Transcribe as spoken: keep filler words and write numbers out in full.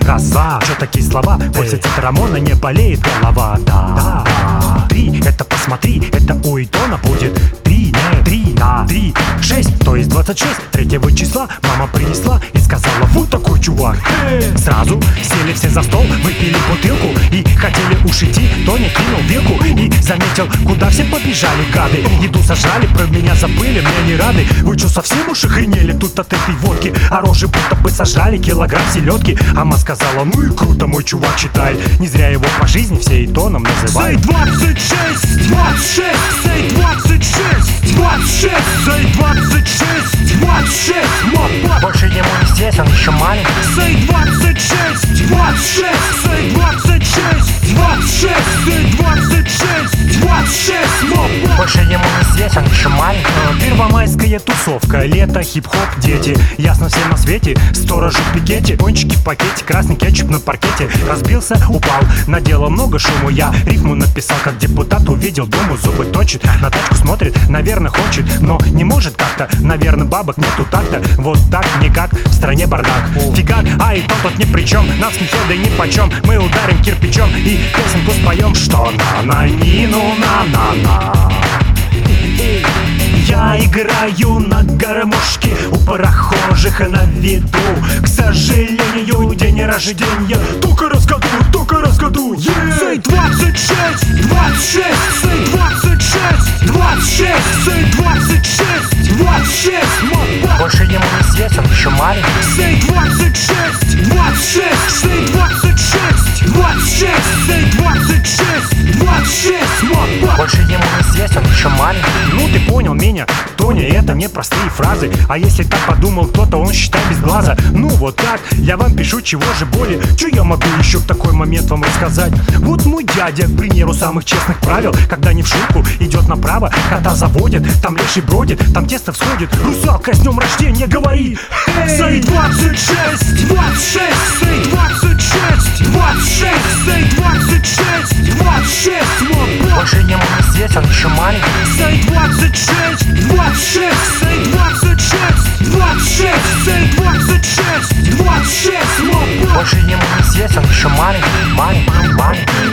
Раз, два, чё такие слова? После цитрамона не болеет голова. Да, да. Три, это посмотри, это у Итона будет. Три, не, три, да, три, шесть, то есть двадцать шесть. Третьего числа мама принесла и сказала: вот такой чувак. Сразу сели все за стол, выпили бутылку и хотели уж идти. Тоня кинул вилку и заметил, куда все побежали гады. Еду сожрали, про меня забыли, мне не рады. Вы чё, совсем уж охренели тут от этой водки? А рожи будто бы сожрали килограмм селедки. Ама сказала: ну и круто, мой чувак читает. Не зря его по жизни все Итоном называют. Сей двадцать шесть, двадцать шесть, сей двадцать шесть, двадцать шесть, сей двадцать шесть, двадцать шесть, мопа. Больше ему не здесь, он еще маленький. Сей двадцать шесть, двадцать шесть, сей двадцать шесть, двадцать шесть, сей двадцать шесть, двадцать шесть, мопа. Больше ему не здесь, он еще маленький. Первомайская тусовка, лето, хип-хоп, дети. Ясно всем на свете, сторожи в пикете. Пончики в пакете, красный кетчуп на паркете. Разбился, упал, наделал много шуму. Я рифму написал, как депутат. Увидел, думаю, зубы точит. На тачку смотрит, наверное, хочет, но не может как-то. Наверное, бабок нету так-то. Вот так, никак, в стране бардак. Фигак, а и то тут ни при чем. Нас скинхеды ни почем. Мы ударим кирпичом и песенку споем. Что на-на-ни-ну, на-на-на. Я играю на гармошке у прохожих на виду. К сожалению, день рождения только раз в году, только раз в году. Сей двадцать шесть, двадцать шесть, сей двадцать шесть, двадцать шесть, сей двадцать шесть, двадцать шесть, мопа. Больше ему не здесь, он еще маленький. Сей двадцать шесть, двадцать шесть, сей двадцать шесть, двадцать шесть, сей двадцать шесть, двадцать шесть, мопа. Больше ему не здесь, он еще маленький. Ну ты понял меня, Тоня, это не простые фразы. А если так подумал кто-то, он считай без глаза. Ну вот так, я вам пишу, чего же более. Че я могу еще в такой момент вам рассказать? Вот мой дядя, к примеру, самых честных правил. Когда не в шутку, идет направо, кота заводит, там леший бродит, там тесто всходит. Русалка с днем рождения говорит: сей двадцать шесть, двадцать шесть, сей двадцать шесть, двадцать шесть, сей двадцать шесть, двадцать шесть, мопа. Больше ему не здесь, он еще маленький. Сей двадцать шесть, двадцать шесть, сей двадцать шесть, двадцать шесть, сей двадцать шесть, двадцать шесть, мопа. Больше ему не здесь, он еще маленький, маленький, маленький.